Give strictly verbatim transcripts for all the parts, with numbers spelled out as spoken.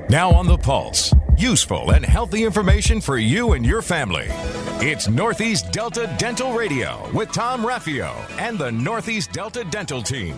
Now on the Pulse, useful and healthy information for you and your family. It's Northeast Delta Dental Radio with Tom Raffio and the Northeast Delta Dental Team.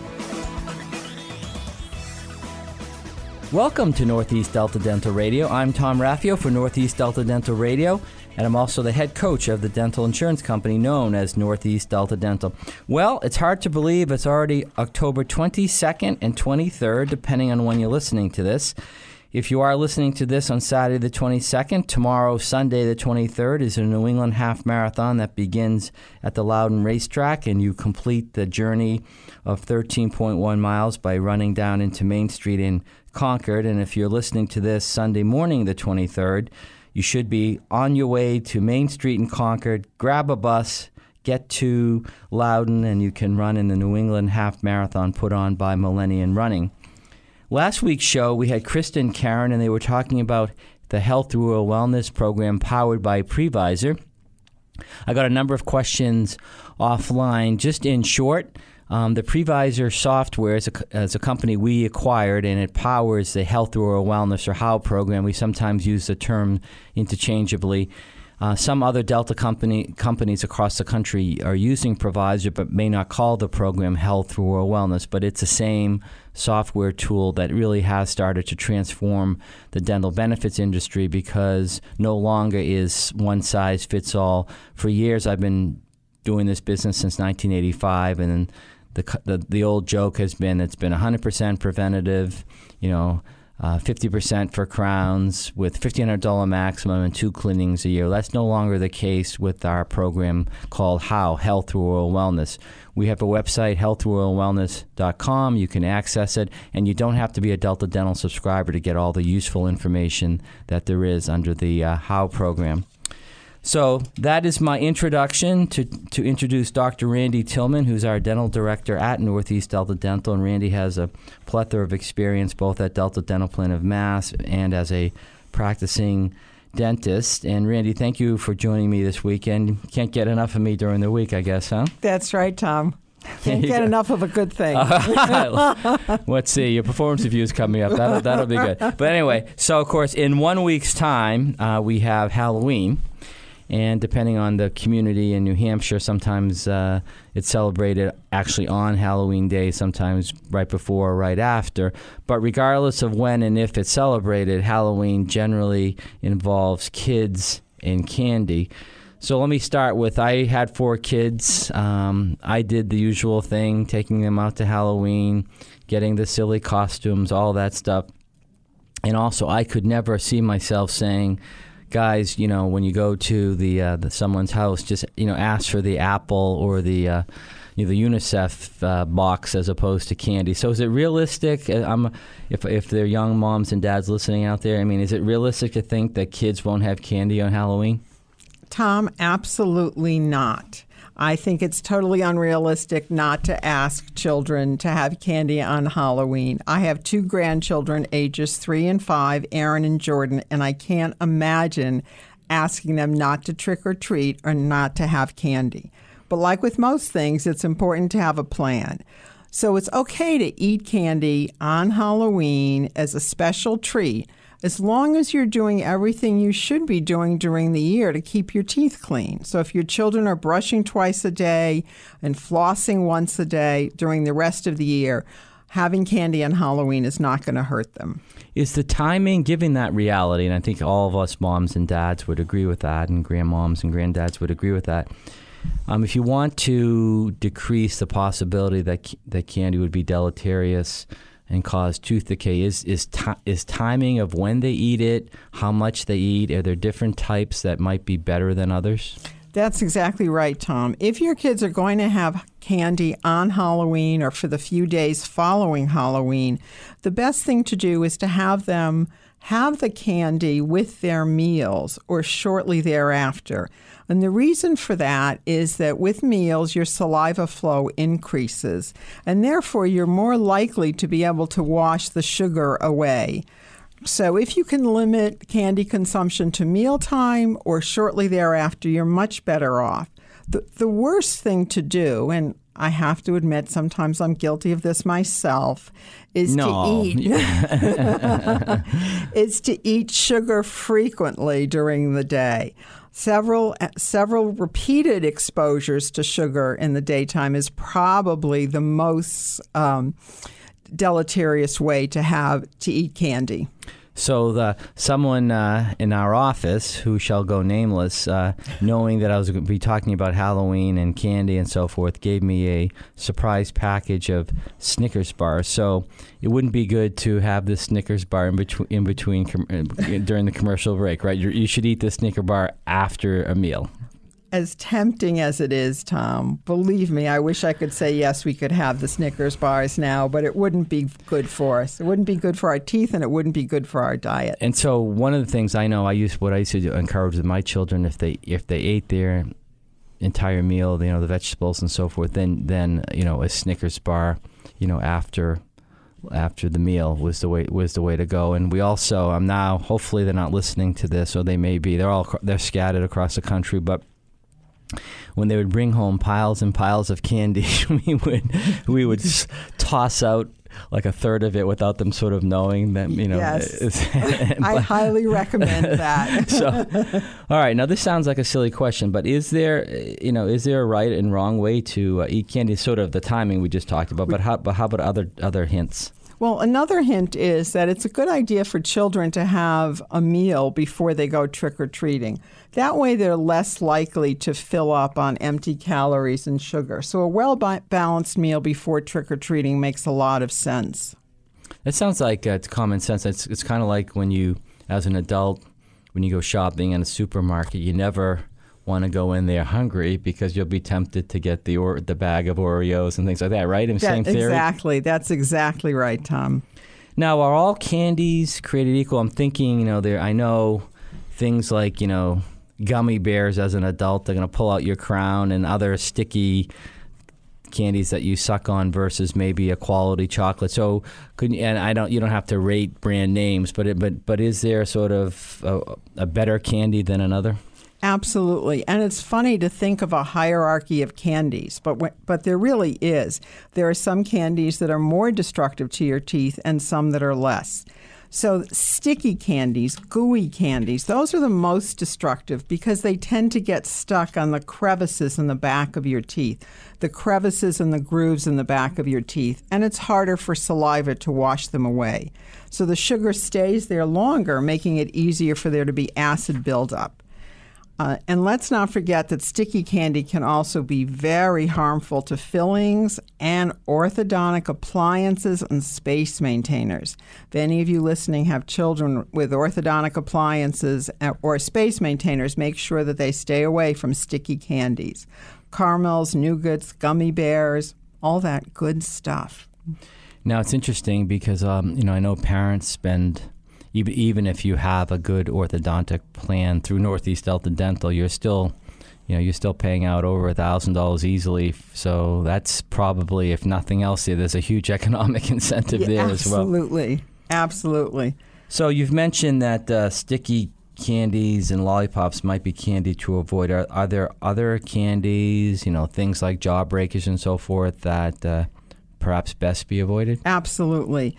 Welcome to Northeast Delta Dental Radio. I'm Tom Raffio for Northeast Delta Dental Radio, and I'm also the head coach of the dental insurance company known as Northeast Delta Dental. Well, it's hard to believe it's already October twenty-second and twenty-third, depending on when you're listening to this. If you are listening to this on Saturday the twenty-second, tomorrow, Sunday the twenty-third, is a New England Half Marathon that begins at the Loudon Racetrack, and you complete the journey of thirteen point one miles by running down into Main Street in Concord. And if you're listening to this Sunday morning the twenty-third, you should be on your way to Main Street in Concord, grab a bus, get to Loudon, and you can run in the New England Half Marathon put on by Millennium Running. Last week's show, we had Krista and Karen, and they were talking about the Health Through Oral Wellness program powered by Previsor. I got a number of questions offline. Just in short, um, the Previsor software is a, is a company we acquired, and it powers the Health Through Oral Wellness, or H O W program. We sometimes use the term interchangeably. Uh, some other Delta company companies across the country are using Previsor but may not call the program Health Through Oral Wellness, but it's the same software tool that really has started to transform the dental benefits industry, because no longer is one size fits all. For years, I've been doing this business since nineteen eighty-five, and the the, the old joke has been it's been one hundred percent preventative, you know, Uh, fifty percent for crowns with fifteen hundred dollars maximum and two cleanings a year. That's no longer the case with our program called H O W, Health Through Oral Wellness. We have a website, health through oral wellness dot com. You can access it, and you don't have to be a Delta Dental subscriber to get all the useful information that there is under the uh, H O W program. So that is my introduction to, to introduce Doctor Randy Tillman, who's our dental director at Northeast Delta Dental. And Randy has a plethora of experience both at Delta Dental Plan of Mass and as a practicing dentist. And Randy, thank you for joining me this weekend. Can't get enough of me during the week, I guess, huh? That's right, Tom. Can't get enough of a good thing. Let's see. Your performance review is coming up. That'll, that'll be good. But anyway, so of course, in one week's time, uh, we have Halloween. And depending on the community in New Hampshire, sometimes uh, it's celebrated actually on Halloween Day, sometimes right before or right after. But regardless of when and if it's celebrated, Halloween generally involves kids and candy. So let me start with, I had four kids. Um, I did the usual thing, taking them out to Halloween, getting the silly costumes, all that stuff. And also, I could never see myself saying, guys, you know, when you go to the, uh, the someone's house, just, you know, ask for the apple or the uh, you know, the UNICEF uh, box as opposed to candy. So is it realistic? I'm, if if there are young moms and dads listening out there, I mean, is it realistic to think that kids won't have candy on Halloween? Tom, absolutely not. I think it's totally unrealistic not to ask children to have candy on Halloween. I have two grandchildren, ages three and five, Aaron and Jordan, and I can't imagine asking them not to trick or treat or not to have candy. But like with most things, it's important to have a plan. So it's okay to eat candy on Halloween as a special treat, as long as you're doing everything you should be doing during the year to keep your teeth clean. So if your children are brushing twice a day and flossing once a day during the rest of the year, having candy on Halloween is not going to hurt them. Is the timing, given that reality, and I think all of us moms and dads would agree with that, and grandmoms and granddads would agree with that, um, if you want to decrease the possibility that that candy would be deleterious and cause tooth decay, is is ti- is timing of when they eat it, how much they eat, are there different types that might be better than others? That's exactly right, Tom. If your kids are going to have candy on Halloween or for the few days following Halloween, the best thing to do is to have them have the candy with their meals or shortly thereafter. And the reason for that is that with meals, your saliva flow increases, and therefore you're more likely to be able to wash the sugar away. So if you can limit candy consumption to mealtime or shortly thereafter, you're much better off. The, the worst thing to do, and I have to admit, sometimes I'm guilty of this myself, is no. to eat is to eat sugar frequently during the day. Several several repeated exposures to sugar in the daytime is probably the most um, deleterious way to have to eat candy. So the someone uh, in our office, who shall go nameless, uh, knowing that I was going to be talking about Halloween and candy and so forth, gave me a surprise package of Snickers bars. So it wouldn't be good to have this Snickers bar in between, in between com- during the commercial break, right? You're, you should eat the Snicker bar after a meal. As tempting as it is, Tom, believe me, I wish I could say, yes, we could have the Snickers bars now, but it wouldn't be good for us. It wouldn't be good for our teeth, and it wouldn't be good for our diet. And so one of the things I know, I used what I used to do, encourage with my children, if they if they ate their entire meal, you know, the vegetables and so forth, then then you know, a Snickers bar, you know, after after the meal was the way was the way to go. And we also, I'm now, hopefully they're not listening to this, or they may be. They're all they're scattered across the country, but when they would bring home piles and piles of candy, we would we would toss out like a third of it without them sort of knowing that, you know. Yes. I highly recommend that. So, all right. Now, this sounds like a silly question, but is there, you know, is there a right and wrong way to uh, eat candy? Sort of the timing we just talked about, but how, but how about other other hints? Well, another hint is that it's a good idea for children to have a meal before they go trick-or-treating. That way they're less likely to fill up on empty calories and sugar. So a well-balanced meal before trick-or-treating makes a lot of sense. It sounds like uh, it's common sense. It's, it's kind of like when you, as an adult, when you go shopping in a supermarket, you never want to go in there hungry because you'll be tempted to get the or, the bag of Oreos and things like that, right? In the that, same theory? Exactly. That's exactly right, Tom. Now, are all candies created equal? I'm thinking, you know, there. I know things like, you know, gummy bears as an adult, they're going to pull out your crown, and other sticky candies that you suck on versus maybe a quality chocolate. So, could and I don't. You don't have to rate brand names, but it, but but is there sort of a, a better candy than another? Absolutely. And it's funny to think of a hierarchy of candies, but but there really is. There are some candies that are more destructive to your teeth and some that are less. So sticky candies, gooey candies, those are the most destructive because they tend to get stuck on the crevices in the back of your teeth, the crevices and the grooves in the back of your teeth, and it's harder for saliva to wash them away. So the sugar stays there longer, making it easier for there to be acid buildup. Uh, and let's not forget that sticky candy can also be very harmful to fillings and orthodontic appliances and space maintainers. If any of you listening have children with orthodontic appliances or space maintainers, make sure that they stay away from sticky candies. Caramels, nougats, gummy bears, all that good stuff. Now, it's interesting because, um, you know, I know parents spend... Even even if you have a good orthodontic plan through Northeast Delta Dental, you're still, you know, you're still paying out over a thousand dollars easily. So that's probably, if nothing else, there's a huge economic incentive yeah, there as well. Absolutely, absolutely. So you've mentioned that uh, sticky candies and lollipops might be candy to avoid. Are, are there other candies, you know, things like jawbreakers and so forth that uh, perhaps best be avoided? Absolutely.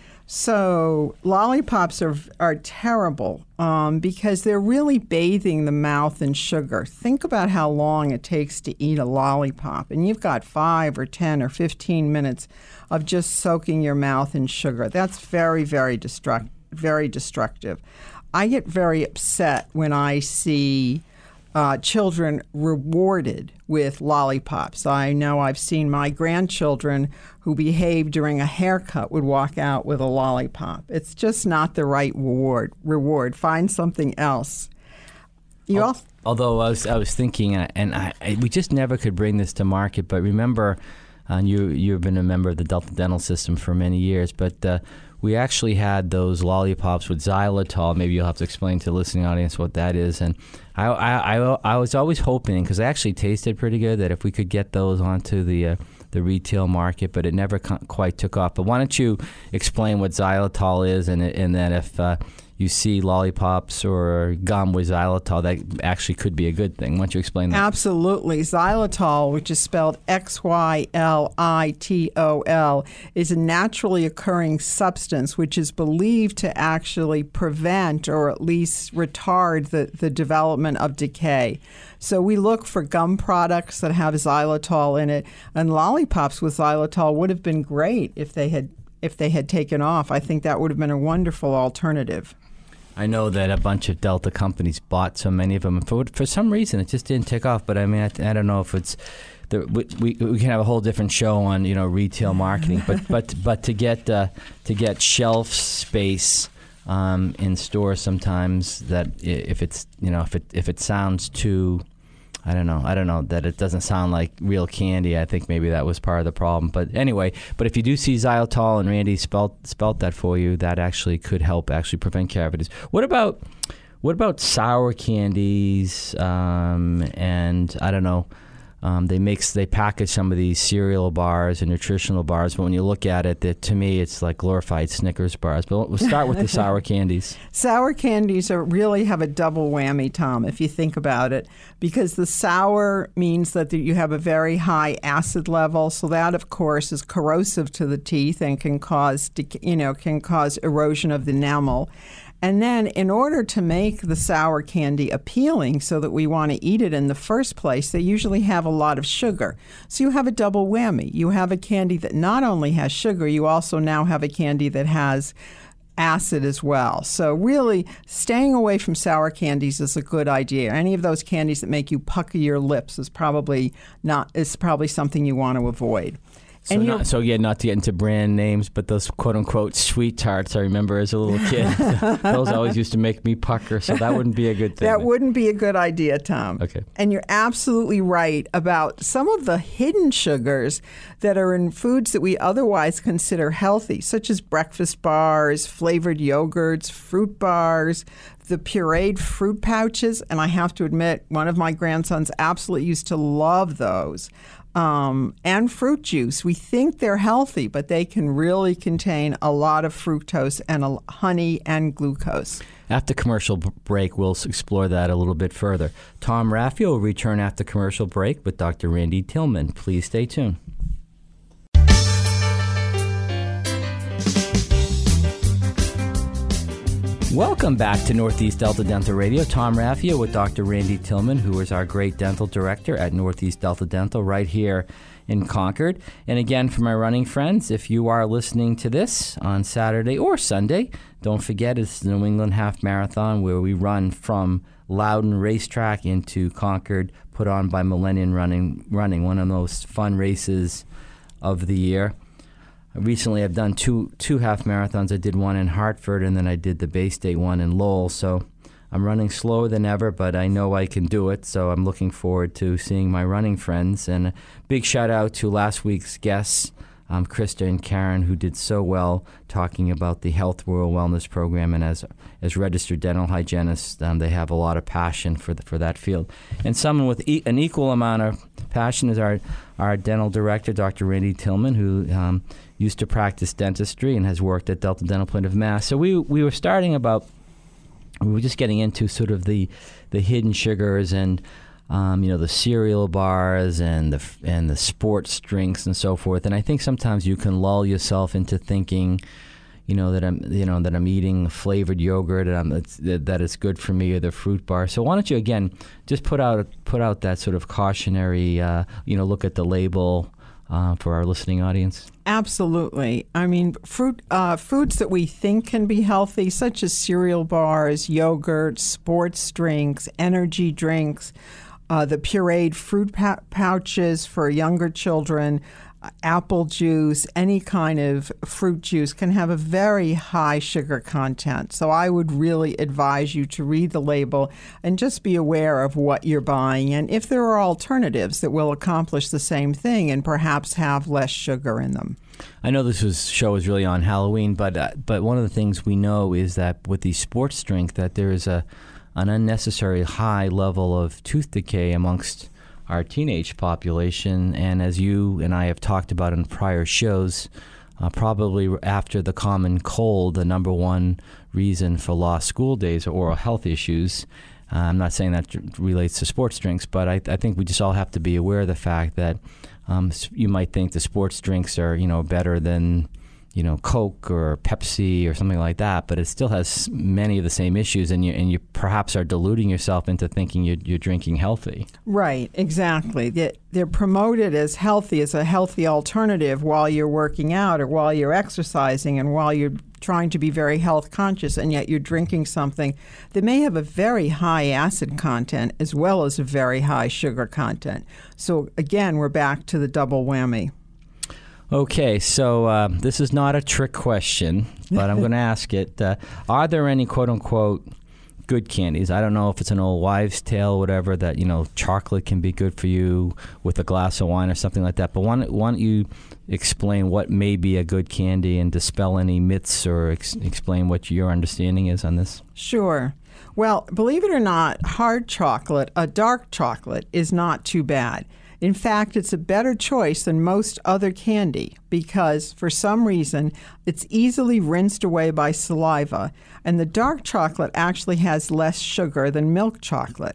So lollipops are are terrible um, because they're really bathing the mouth in sugar. Think about how long it takes to eat a lollipop, and you've got five or ten or fifteen minutes of just soaking your mouth in sugar. That's very, very destruct, very destructive. I get very upset when I see Uh, children rewarded with lollipops. I know I've seen my grandchildren who behave during a haircut would walk out with a lollipop. It's just not the right reward. Reward. Find something else. You also- Although I was, I was thinking, uh, and I, I, we just never could bring this to market, but remember, uh, you, you've been a member of the Delta Dental System for many years, but uh, we actually had those lollipops with xylitol. Maybe you'll have to explain to the listening audience what that is. And I, I, I, I was always hoping, because they actually tasted pretty good, that if we could get those onto the uh, the retail market, but it never co- quite took off. But why don't you explain what xylitol is, and and that if uh, you see lollipops or gum with xylitol, that actually could be a good thing. Why don't you explain that? Absolutely. Xylitol, which is spelled X Y L I T O L, is a naturally occurring substance which is believed to actually prevent or at least retard the, the development of decay. So we look for gum products that have xylitol in it, and lollipops with xylitol would have been great if they had if they had taken off. I think that would have been a wonderful alternative. I know that a bunch of Delta companies bought so many of them. For for some reason, it just didn't take off. But I mean, I, I don't know if it's the, we we can have a whole different show on you know retail marketing. But but but to get uh, to get shelf space um, in stores sometimes, that if it's you know if it if it sounds too, I don't know. I don't know that it doesn't sound like real candy. I think maybe that was part of the problem. But anyway, but if you do see xylitol, and Randy spelt spelt that for you, that actually could help actually prevent cavities. What about what about sour candies? Um, and I don't know. Um, they mix, they package some of these cereal bars and nutritional bars, but when you look at it, that to me, it's like glorified Snickers bars. But we'll start with the sour candies. Sour candies are really have a double whammy, Tom, if you think about it, because the sour means that you have a very high acid level, so that, of course, is corrosive to the teeth and can cause, you know, can cause erosion of the enamel. And then in order to make the sour candy appealing so that we want to eat it in the first place, they usually have a lot of sugar. So you have a double whammy. You have a candy that not only has sugar, you also now have a candy that has acid as well. So really, staying away from sour candies is a good idea. Any of those candies that make you pucker your lips is probably not is probably something you want to avoid. So, not, so yeah, not to get into brand names, but those quote-unquote sweet tarts I remember as a little kid, those always used to make me pucker, so that wouldn't be a good thing. That wouldn't be a good idea, Tom. Okay. And you're absolutely right about some of the hidden sugars that are in foods that we otherwise consider healthy, such as breakfast bars, flavored yogurts, fruit bars, the pureed fruit pouches, and I have to admit, one of my grandsons absolutely used to love those. Um, and fruit juice. We think they're healthy, but they can really contain a lot of fructose and a, honey and glucose. After commercial break, we'll explore that a little bit further. Tom Raffio will return after commercial break with Doctor Randy Tillman. Please stay tuned. Welcome back to Northeast Delta Dental Radio. Tom Raffio with Doctor Randy Tillman, who is our great dental director at Northeast Delta Dental right here in Concord. And again, for my running friends, if you are listening to this on Saturday or Sunday, don't forget it's the New England Half Marathon, where we run from Loudon Racetrack into Concord, put on by Millennium Running, running one of the most fun races of the year. Recently, I've done two two half marathons. I did one in Hartford, and then I did the Bay State one in Lowell. So I'm running slower than ever, but I know I can do it. So I'm looking forward to seeing my running friends. And a big shout out to last week's guests, um, Krista and Karen, who did so well talking about the Health Rural Wellness Program. And as as registered dental hygienists, um, they have a lot of passion for the, for that field. And someone with e- an equal amount of passion is our our dental director, Doctor Randy Tillman, who um, used to practice dentistry and has worked at Delta Dental Point of Mass. So we we were starting about, we were just getting into sort of the the hidden sugars and um, you know the cereal bars and the and the sports drinks and so forth. And I think sometimes you can lull yourself into thinking, you know that I'm you know that I'm eating flavored yogurt and I'm, it's, that it's good for me, or the fruit bar. So why don't you again just put out put out that sort of cautionary uh, you know look at the label uh, for our listening audience. Absolutely. I mean, fruit uh, foods that we think can be healthy, such as cereal bars, yogurt, sports drinks, energy drinks, uh, the pureed fruit pou- pouches for younger children, apple juice, any kind of fruit juice can have a very high sugar content. So I would really advise you to read the label and just be aware of what you're buying, and if there are alternatives that will accomplish the same thing and perhaps have less sugar in them. I know this was, show is really on Halloween, but uh, but one of the things we know is that with the sports drink, that there is a an unnecessary high level of tooth decay amongst our teenage population. And as you and I have talked about in prior shows, uh, probably after the common cold, the number one reason for lost school days are oral health issues. Uh, I'm not saying that relates to sports drinks, but I, I think we just all have to be aware of the fact that um, you might think the sports drinks are, you know, better than, you know, Coke or Pepsi or something like that, but it still has many of the same issues, and you and you perhaps are deluding yourself into thinking you're, you're drinking healthy. Right, exactly. They're, they're promoted as healthy, as a healthy alternative while you're working out or while you're exercising and while you're trying to be very health conscious, and yet you're drinking something that may have a very high acid content as well as a very high sugar content. So again, we're back to the double whammy. Okay, so uh, this is not a trick question, but I'm going to ask it. Uh, are there any quote-unquote good candies? I don't know if it's an old wives' tale or whatever, that, you know, chocolate can be good for you with a glass of wine or something like that. But why don't, why don't you explain what may be a good candy and dispel any myths, or ex- explain what your understanding is on this? Sure. Well, believe it or not, hard chocolate, a dark chocolate, is not too bad. In fact, it's a better choice than most other candy because, for some reason, it's easily rinsed away by saliva, and the dark chocolate actually has less sugar than milk chocolate.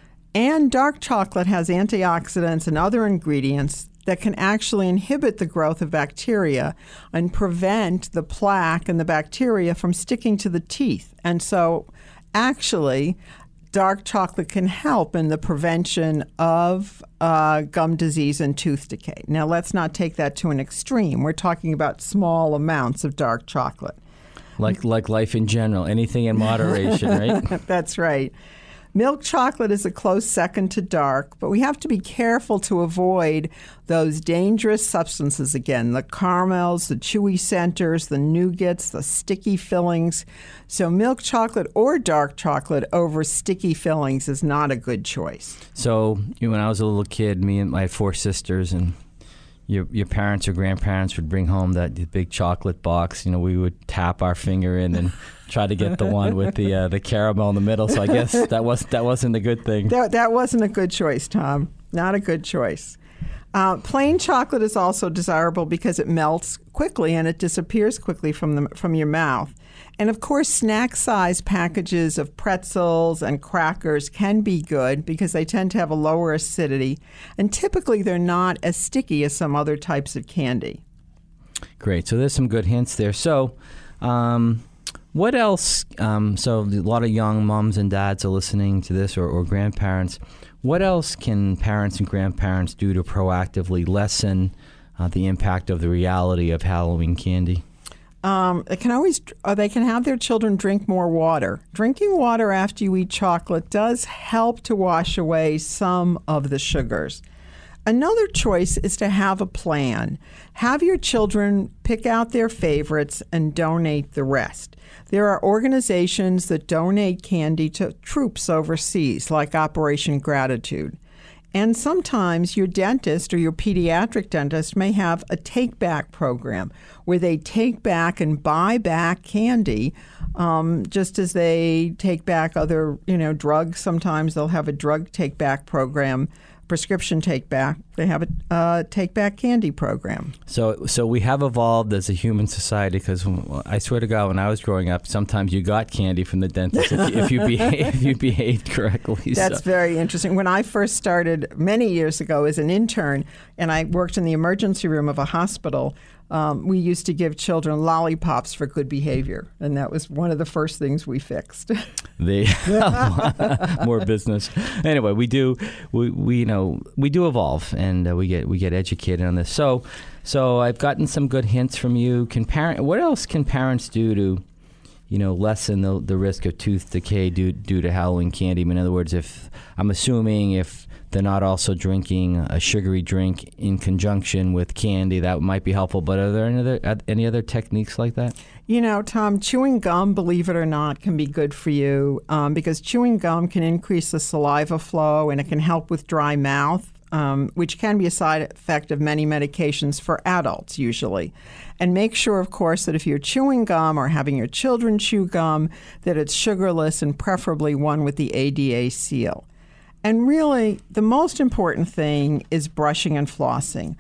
And dark chocolate has antioxidants and other ingredients that can actually inhibit the growth of bacteria and prevent the plaque and the bacteria from sticking to the teeth. And so, actually, dark chocolate can help in the prevention of uh, gum disease and tooth decay. Now, let's not take that to an extreme. We're talking about small amounts of dark chocolate. Like like life in general, anything in moderation, right? That's right. Milk chocolate is a close second to dark, but we have to be careful to avoid those dangerous substances again, the caramels, the chewy centers, the nougats, the sticky fillings. So milk chocolate or dark chocolate over sticky fillings is not a good choice. So you know, when I was a little kid, me and my four sisters and your your parents or grandparents would bring home that big chocolate box. You know, we would tap our finger in and try to get the one with the uh, the caramel in the middle. So I guess that was that wasn't a good thing. That that wasn't a good choice, Tom. Not a good choice. Uh, plain chocolate is also desirable because it melts quickly and it disappears quickly from the from your mouth. And of course, snack-sized packages of pretzels and crackers can be good because they tend to have a lower acidity, and typically they're not as sticky as some other types of candy. Great. So there's some good hints there. So um, what else? Um, so a lot of young moms and dads are listening to this, or, or grandparents. What else can parents and grandparents do to proactively lessen uh, the impact of the reality of Halloween candy? Um, they can always, or they can have their children drink more water. Drinking water after you eat chocolate does help to wash away some of the sugars. Another choice is to have a plan. Have your children pick out their favorites and donate the rest. There are organizations that donate candy to troops overseas, like Operation Gratitude. And sometimes your dentist or your pediatric dentist may have a take-back program where they take back and buy back candy, um, just as they take back other, you know, drugs. Sometimes they'll have a drug take-back program, prescription take-back. They have a uh, take-back candy program. So so we have evolved as a human society because I swear to God, when I was growing up, sometimes you got candy from the dentist if you, if you, behave, if you behaved correctly. That's so. very interesting. When I first started many years ago as an intern, and I worked in the emergency room of a hospital, Um, we used to give children lollipops for good behavior, and that was one of the first things we fixed. They more business. Anyway, we do we, we you know we do evolve, and uh, we get we get educated on this. So so I've gotten some good hints from you. Can parent what else can parents do to you know lessen the the risk of tooth decay due due to Halloween candy? I mean, in other words, if I'm assuming if they're not also drinking a sugary drink in conjunction with candy, that might be helpful. But are there any other, any other techniques like that? You know, Tom, chewing gum, believe it or not, can be good for you um, because chewing gum can increase the saliva flow and it can help with dry mouth, um, which can be a side effect of many medications for adults usually. And make sure, of course, that if you're chewing gum or having your children chew gum, that it's sugarless and preferably one with the A D A seal. And really, the most important thing is brushing and flossing.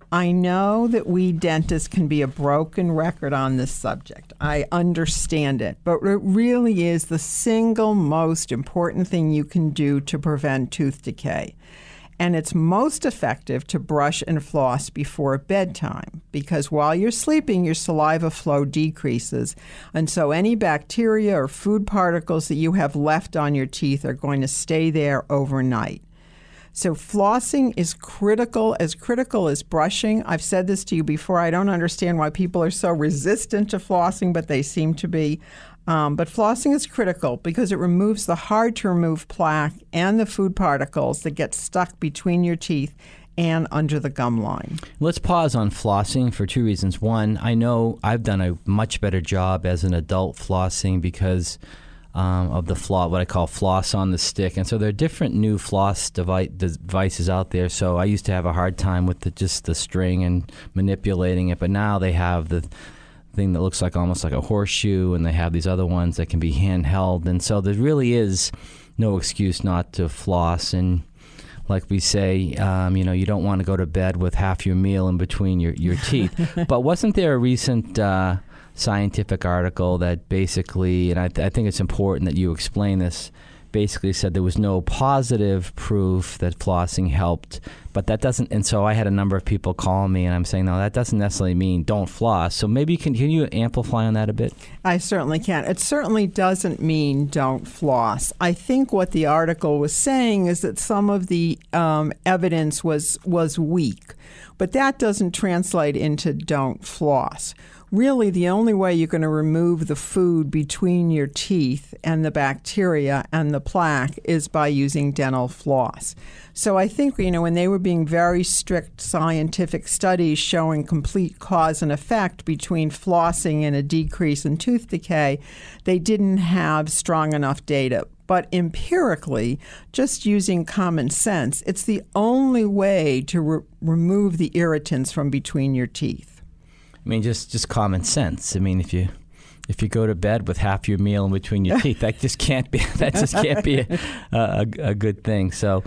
I know that we dentists can be a broken record on this subject. I understand it. But it really is the single most important thing you can do to prevent tooth decay. And it's most effective to brush and floss before bedtime because while you're sleeping, your saliva flow decreases. And so any bacteria or food particles that you have left on your teeth are going to stay there overnight. So flossing is critical, as critical as brushing. I've said this to you before. I don't understand why people are so resistant to flossing, but they seem to be. Um, but flossing is critical because it removes the hard-to-remove plaque and the food particles that get stuck between your teeth and under the gum line. Let's pause on flossing for two reasons. One, I know I've done a much better job as an adult flossing because um, of the floss, what I call floss on the stick. And so there are different new floss device, devices out there. So I used to have a hard time with the, just the string and manipulating it, but now they have the thing that looks like almost like a horseshoe, and they have these other ones that can be handheld. And so there really is no excuse not to floss. And like we say, um, you know, you don't want to go to bed with half your meal in between your, your teeth. But wasn't there a recent uh, scientific article that basically, and I, th- I think it's important that you explain this, basically said there was no positive proof that flossing helped, but that doesn't, and so I had a number of people call me and I'm saying, no, that doesn't necessarily mean don't floss. So maybe you can, can you amplify on that a bit? I certainly can. It certainly doesn't mean don't floss. I think what the article was saying is that some of the um, evidence was was weak, but that doesn't translate into don't floss. Really, the only way you're going to remove the food between your teeth and the bacteria and the plaque is by using dental floss. So I think, you know, when they were being very strict scientific studies showing complete cause and effect between flossing and a decrease in tooth decay, they didn't have strong enough data. But empirically, just using common sense, it's the only way to re- remove the irritants from between your teeth. I mean, just, just common sense. I mean, if you if you go to bed with half your meal in between your teeth, that just can't be that just can't be a, a, a good thing. So,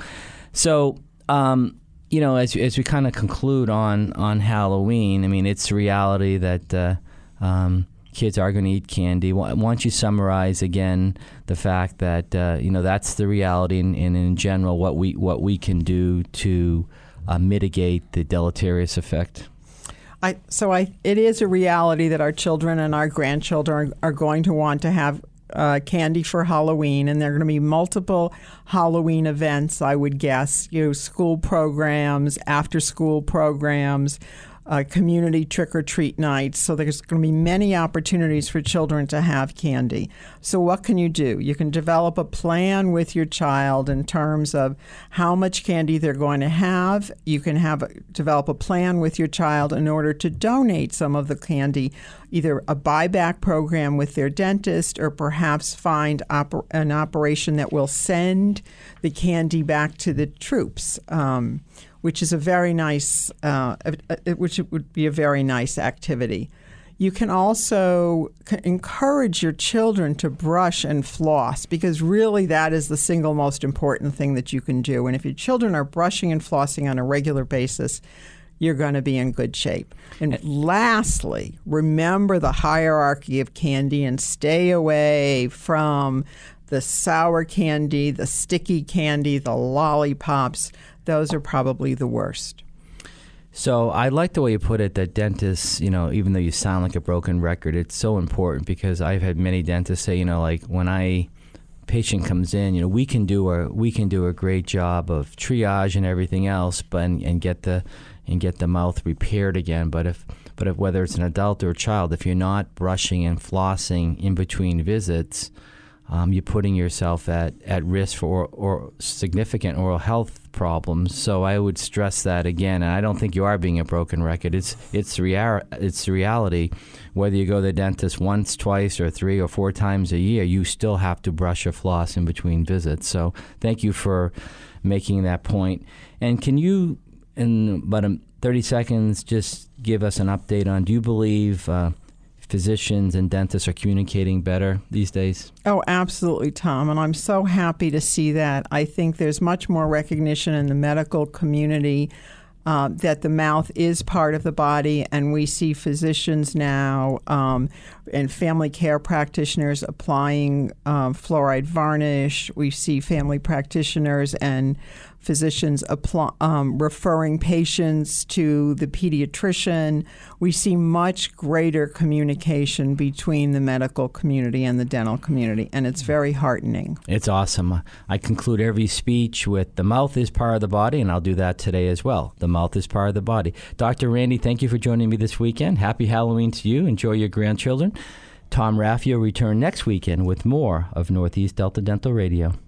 so um, you know, as as we kind of conclude on on Halloween, I mean, it's a reality that uh, um, kids are going to eat candy. Why don't you summarize again the fact that uh, you know that's the reality, and, and in general, what we what we can do to uh, mitigate the deleterious effect. I, so I, it is a reality that our children and our grandchildren are, are going to want to have uh, candy for Halloween, and there are going to be multiple Halloween events, I would guess, you know, school programs, after-school programs, uh, community trick-or-treat nights. So there's going to be many opportunities for children to have candy. So what can you do? You can develop a plan with your child in terms of how much candy they're going to have. You can have develop a plan with your child in order to donate some of the candy, either a buyback program with their dentist or perhaps find oper- an operation that will send the candy back to the troops. Um, which is a very nice, uh, which would be a very nice activity. You can also c- encourage your children to brush and floss because really that is the single most important thing that you can do. And if your children are brushing and flossing on a regular basis, you're going to be in good shape. And lastly, remember the hierarchy of candy and stay away from the sour candy, the sticky candy, the lollipops. Those are probably the worst. So I like the way you put it that dentists, you know, even though you sound like a broken record, it's so important because I've had many dentists say, you know, like when I patient comes in, you know, we can do a we can do a great job of triage and everything else, but and, and get the and get the mouth repaired again. But if but if whether it's an adult or a child, if you're not brushing and flossing in between visits, Um, you're putting yourself at, at risk for or, or significant oral health problems. So I would stress that again, and I don't think you are being a broken record. It's it's the rea- it's the reality. Whether you go to the dentist once, twice, or three or four times a year, you still have to brush or floss in between visits. So thank you for making that point. And can you, in about thirty seconds, just give us an update on, do you believe uh, physicians and dentists are communicating better these days? Oh, absolutely, Tom. And I'm so happy to see that. I think there's much more recognition in the medical community uh, that the mouth is part of the body, and we see physicians now um, and family care practitioners applying um, fluoride varnish. We see family practitioners and physicians apply, um, referring patients to the pediatrician. We see much greater communication between the medical community and the dental community, and it's very heartening. It's awesome. I conclude every speech with the mouth is part of the body, and I'll do that today as well. The mouth is part of the body. Doctor Randy, thank you for joining me this weekend. Happy Halloween to you. Enjoy your grandchildren. Tom Raffio return next weekend with more of Northeast Delta Dental Radio.